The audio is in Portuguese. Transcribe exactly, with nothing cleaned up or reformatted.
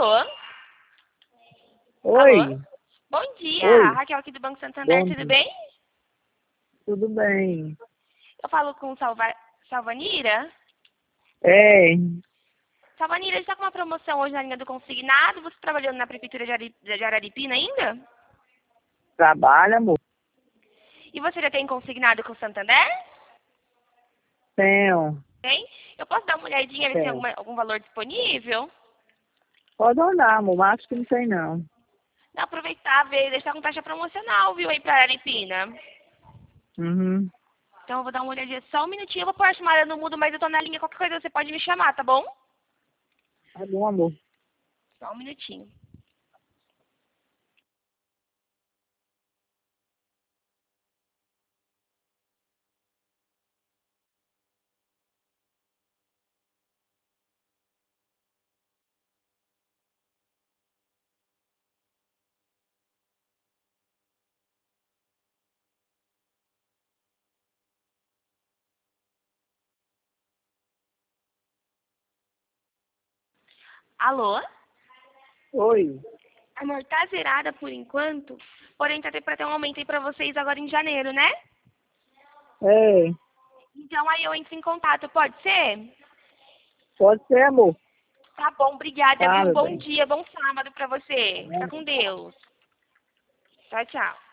Alô? Oi. Alô? Bom dia, Oi. Raquel aqui do Banco Santander, Bom tudo dia. bem? Tudo bem? Eu falo com Salva... Salvanira? É, Salvanira, está com uma promoção hoje na linha do consignado, você trabalhando na Prefeitura de Ari- de Araripina ainda? trabalha, amor? E você já tem consignado com o Santander? Tenho, Tem? Eu posso dar uma olhadinha, ver se tem tenho. alguma- algum valor disponível? Pode olhar, amor, mas acho que não tem, não. Dá aproveitar, ver, deixar com taxa promocional, viu, aí pra Araripina. Uhum. Então eu vou dar uma olhadinha só um minutinho, eu vou pôr a chamada no mudo, mas eu tô na linha, qualquer coisa você pode me chamar, tá bom? Tá bom, amor. Só um minutinho. Alô? Oi. Amor, tá zerada por enquanto, porém tá pra ter um aumento aí pra vocês agora em janeiro, né? É, Então aí eu entro em contato, pode ser? pode ser, amor. Tá bom, obrigada, Tá, viu? meu Bom bem. dia, bom sábado pra você. Fica Tá. com Deus. Tchau, tchau.